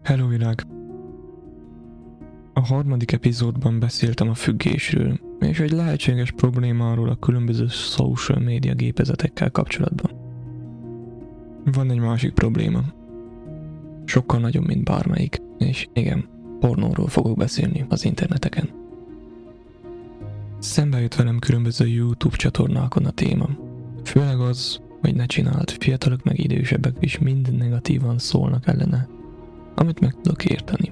Hello világ! A harmadik epizódban beszéltem a függésről, és egy lehetséges problémáról a különböző social media gépezetekkel kapcsolatban. Van egy másik probléma. Sokkal nagyobb, mint bármelyik, és igen, pornóról fogok beszélni az interneteken. Szembe jött velem különböző YouTube csatornákon a téma. Főleg az, hogy ne csináld, fiatalok meg idősebbek is mind negatívan szólnak ellene, amit meg tudok érteni.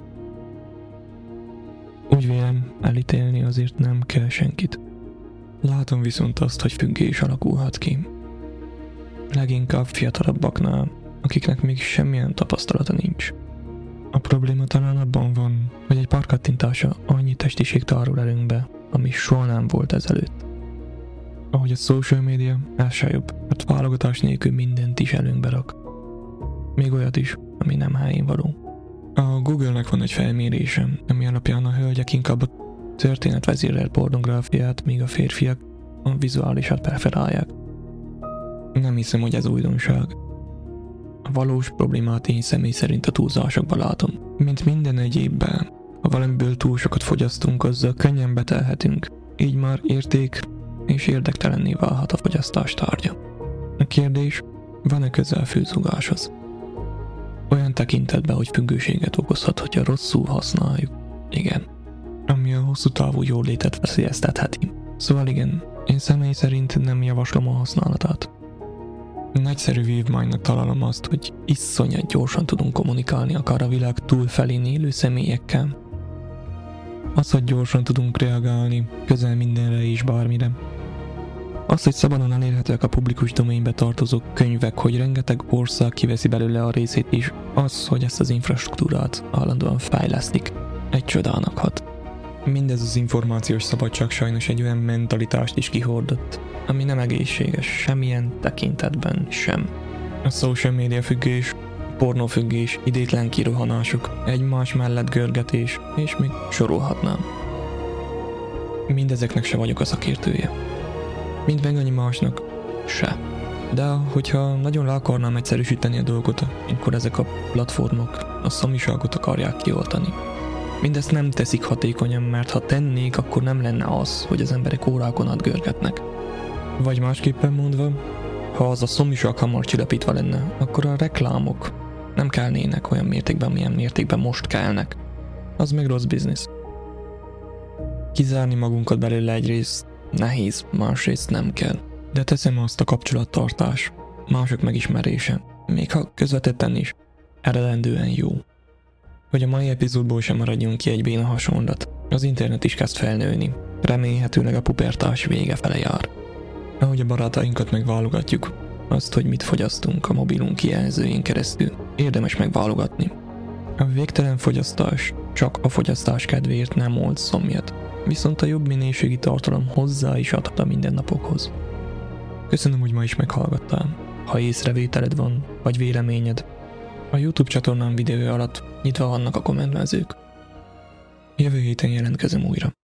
Úgy vélem, elítélni azért nem kell senkit. Látom viszont azt, hogy függés alakulhat ki. Leginkább fiatalabbaknál, akiknek még semmilyen tapasztalata nincs. A probléma talán abban van, hogy egy pár kattintása annyi testiség tárul előnk be, ami soha nem volt ezelőtt. Ahogy a social media, el se jobb, mert válogatás nélkül mindent is előnkbe rak. Még olyat is, ami nem helyén való. A Google-nek van egy felmérése, ami alapján a hölgyek inkább a történetvezérelt pornográfiát, míg a férfiak a vizuálisat preferálják. Nem hiszem, hogy ez újdonság. A valós problémát én személy szerint a túlzásokban látom. Mint minden egyébben, ha valamiből túl sokat fogyasztunk, azzal könnyen betelhetünk, így már érték és érdektelenné válhat a fogyasztás tárgya. A kérdés, van-e közel főzugáshoz? Olyan tekintetben, hogy függőséget okozhat, hogyha rosszul használjuk. Igen. Ami a hosszú távú jólétet veszélyeztetheti. Szóval igen, én személy szerint nem javaslom a használatát. Nagyszerű vívmánynak találom azt, hogy iszonyat gyorsan tudunk kommunikálni akár a világ túlfelén élő személyekkel. Az, hogy gyorsan tudunk reagálni közel mindenre és bármire. Az, hogy szabadon elérhetőek a publikus doménbe tartozó könyvek, hogy rengeteg ország kiveszi belőle a részét is, az, hogy ezt az infrastruktúrát állandóan fejlesztik, egy csodának hat. Mindez az információs szabadság sajnos egy olyan mentalitást is kihordott, ami nem egészséges semmilyen tekintetben sem. A social media függés, pornófüggés, idétlen kirohanások, egymás mellett görgetés, és még sorolhatnám. Mindezeknek se vagyok a szakértője. Mint meg annyi másnak, se. De hogyha nagyon le akarnám egyszerűsíteni a dolgot, akkor ezek a platformok a szamiságot akarják kioltani. Mindezt nem teszik hatékonyan, mert ha tennék, akkor nem lenne az, hogy az emberek órákon át görgetnek. Vagy másképpen mondva, ha az a szomjúság hamar csillapítva lenne, akkor a reklámok nem kelnének olyan mértékben, milyen mértékben most kelnek. Az meg rossz biznisz. Kizárni magunkat belőle egyrészt nehéz, másrészt nem kell. De teszem azt a kapcsolattartás, mások megismerése, még ha közvetetten is, eredendően jó. Hogy a mai epizódból sem maradjunk ki egy béna hasonlat. Az internet is kezd felnőni. Remélhetőleg a pubertás vége fele jár. Ahogy a barátainkat megválogatjuk, azt, hogy mit fogyasztunk a mobilunk kijelzőjén keresztül, érdemes megválogatni. A végtelen fogyasztás csak a fogyasztás kedvéért nem old szomjat, viszont a jobb minőségi tartalom hozzá is adhat a mindennapokhoz. Köszönöm, hogy ma is meghallgattál. Ha észrevételed van, vagy véleményed, a YouTube csatornám videója alatt nyitva vannak a kommentmezők. Jövő héten jelentkezem újra.